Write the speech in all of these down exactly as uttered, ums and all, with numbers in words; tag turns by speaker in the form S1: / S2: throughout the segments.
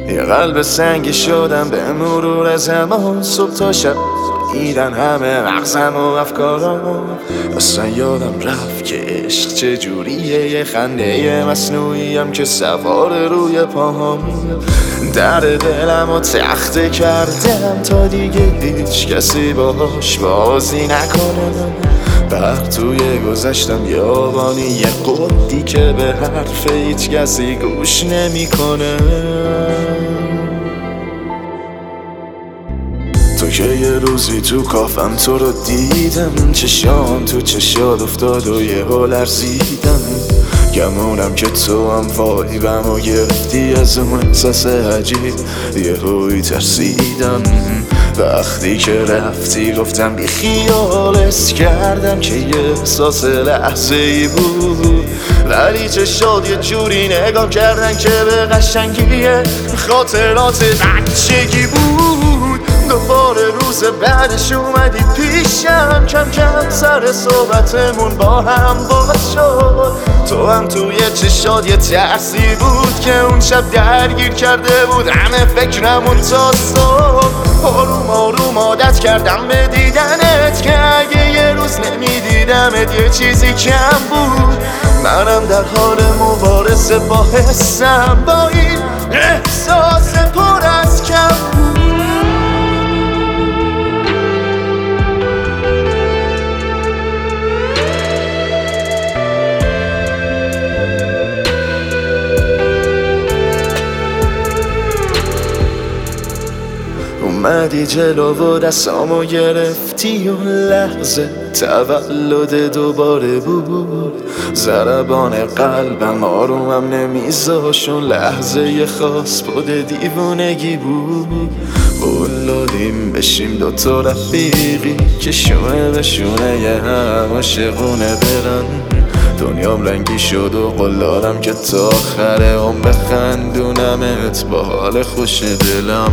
S1: یه قلب سنگی شدم به مرور زمان. صبح تا شب دیدن همه مغزم و افکارم. اصلا یادم رفت که عشق چجوریه، یه خنده مصنوعیم که سوار روی پاهم. در دلم و تخته کردم تا دیگه هیچ کسی باهاش بازی نکنه. بر توی گذشتم یابانی یه قدی که به حرف هیچ کسی گوش نمیکنه. تو که یه روزی تو کافم تو رو دیدم، چشام تو چشات افتاد و یه ها لرزیدم. گمونم که تو هم وایبم و گرفتی از اون احساس عجیب، یه هایی ترسیدم. وقتی که رفتی گفتم بی خیالت کردم که یه احساس لحظه ای بود، ولی چشات یه جوری نگاه کردن که به قشنگی خاطرات بچگی بود. دوباره روز بعدش اومدی پیشم، کم کم سر صحبتمون با هم باز شد. تو هم توی چشات یه ترسی بود که اون شب درگیر کرده بود همه فکرمون تا صبح. آروم آروم عادت کردم به دیدنت که اگه یه روز نمیدیدمت یه چیزی کم بود. منم در حال مبارزه با حسم، با این احساس پر از کم بود. اومدی جلو و دستامو گرفتی، اون لحظه تولد دوباره بود. ضربان قلبم آرومم نمیذاش، اون لحظه یه خاص بود دیوونگی بود. قولادیم بشیم دوتا رفیقی که شونه به شونه یه هم عاشقونه برن. دنیام رنگی شد و قولادم که تا آخر عمر بخندونمت با حال خوش دلم.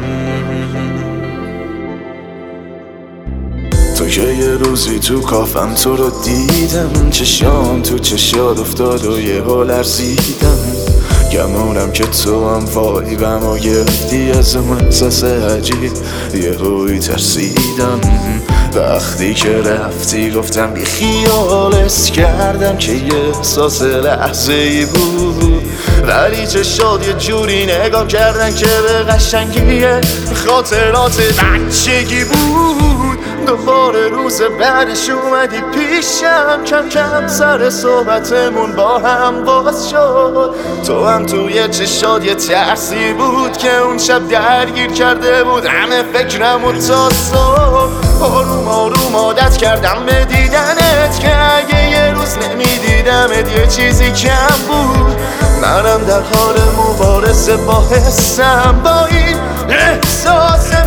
S1: تو که یه روزی تو کافم تو رو دیدم، چشام تو چشات افتاد و یه ها لرزیدم. گمونم که تو هم وایبم و گرفتی از اون احساس عجیب، یه هایی ترسیدم. وقتی که رفتی گفتم بی خیالت کردم که یه احساس لحظه ای بود، ولی چشات یه جوری نگاه کردن که به قشنگی خاطرات بچگی بود. دوباره روز بعدش اومدی پیشم، کم کم سر صحبتمون با هم باز شد. تو هم توی چشات یه ترسی بود که اون شب درگیر کرده بود همه فکرمون تا صبح. آروم آروم عادت کردم به دیدنت که اگه یه روز نمیدیدمت یه چیزی کم بود. منم در حال مبارزه با حسم، با این احساس